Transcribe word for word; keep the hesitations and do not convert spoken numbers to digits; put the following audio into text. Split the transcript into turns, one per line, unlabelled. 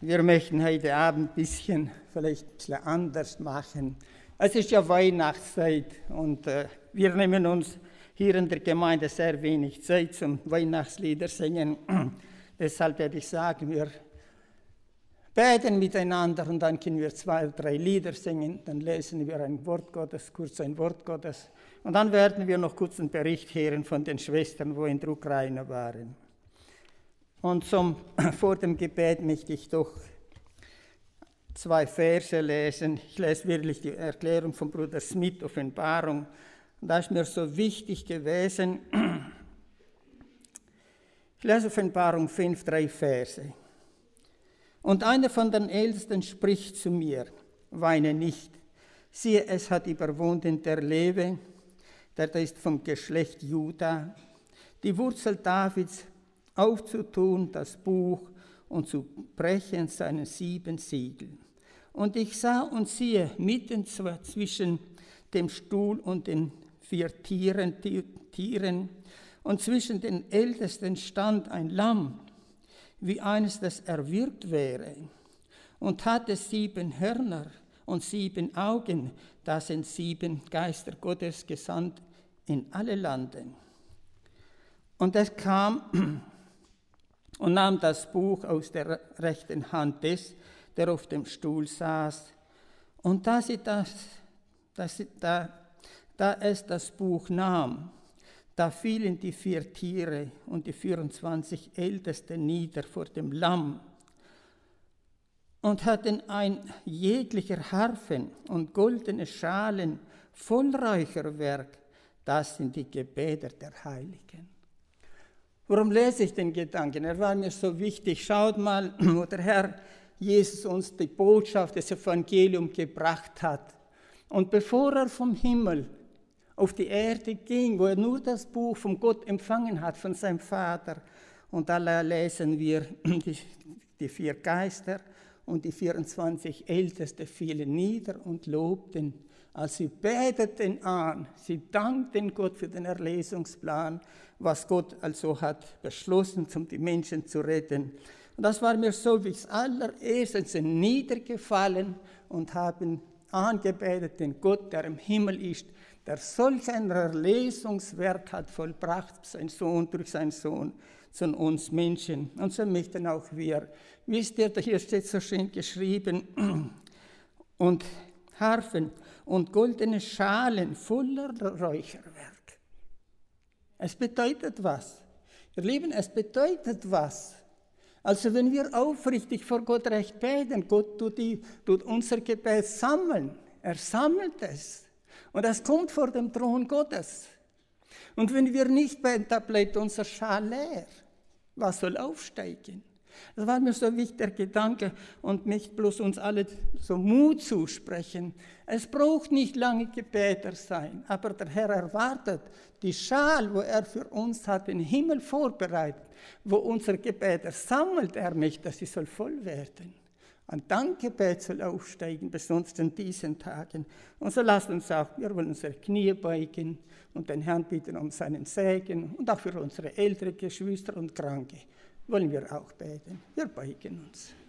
Wir möchten heute Abend ein bisschen, vielleicht ein bisschen anders machen. Es ist ja Weihnachtszeit und äh, wir nehmen uns hier in der Gemeinde sehr wenig Zeit zum Weihnachtslieder singen. Deshalb werde ich sagen, wir beten miteinander und dann können wir zwei oder drei Lieder singen. Dann lesen wir ein Wort Gottes, kurz ein Wort Gottes. Und dann werden wir noch kurz einen Bericht hören von den Schwestern, wo in der Ukraine waren. Und zum, vor dem Gebet möchte ich doch zwei Verse lesen. Ich lese wirklich die Erklärung von Bruder Smith, Offenbarung. Und da ist mir so wichtig gewesen. Ich lese Offenbarung fünf, drei Verse. Und einer von den Ältesten spricht zu mir, weine nicht. Siehe, es hat überwunden der Löwe, der ist vom Geschlecht Juda, die Wurzel Davids, aufzutun das Buch und zu brechen seine sieben Siegel. Und ich sah und siehe, mitten zwischen dem Stuhl und den vier Tieren, Tieren und zwischen den Ältesten stand ein Lamm, wie eines, das erwürgt wäre, und hatte sieben Hörner und sieben Augen, da sind sieben Geister Gottes gesandt in alle Lande. Und es kam und nahm das Buch aus der rechten Hand des, der auf dem Stuhl saß. Und da, sie das, das, da, da es das Buch nahm, da fielen die vier Tiere und die vierundzwanzig Ältesten nieder vor dem Lamm und hatten ein jeglicher Harfen und goldene Schalen voll Räucherwerk. Das sind die Gebete der Heiligen. Warum lese ich den Gedanken? Er war mir so wichtig. Schaut mal, wo der Herr Jesus uns die Botschaft des Evangeliums gebracht hat. Und bevor er vom Himmel auf die Erde ging, wo er nur das Buch von Gott empfangen hat, von seinem Vater. Und da lesen wir, die, die vier Geister und die vierundzwanzig Ältesten fielen nieder und lobten. Also sie beteten an, sie dankten Gott für den Erlösungsplan, was Gott also hat beschlossen, um die Menschen zu retten. Und das war mir so wichtig. Allererst sind niedergefallen und haben angebetet den Gott, der im Himmel ist, der solch ein Erlösungswerk hat vollbracht, sein Sohn durch seinen Sohn zu uns Menschen. Und so möchten auch wir. Wisst ihr, hier steht so schön geschrieben, und Harfen und goldene Schalen voller Räucherwerk. Es bedeutet was. Ihr Lieben, es bedeutet was. Also wenn wir aufrichtig vor Gott recht beten, Gott tut, die, tut unser Gebet sammeln. Er sammelt es. Und es kommt vor dem Thron Gottes. Und wenn wir nicht beten, da bleibt unser Schal leer. Was soll aufsteigen? Das war mir so wichtig, der Gedanke, und nicht bloß uns alle so Mut zusprechen. Es braucht nicht lange Gebeter sein, aber der Herr erwartet die Schal, wo er für uns hat, den Himmel vorbereitet, wo unser Gebeter sammelt, er möchte, dass sie soll voll werden. Ein Dankgebet soll aufsteigen, besonders in diesen Tagen. Und so lasst uns auch, wir wollen unsere Knie beugen und den Herrn bitten um seinen Segen und auch für unsere älteren Geschwister und Kranke wollen wir auch beten. Wir beugen uns.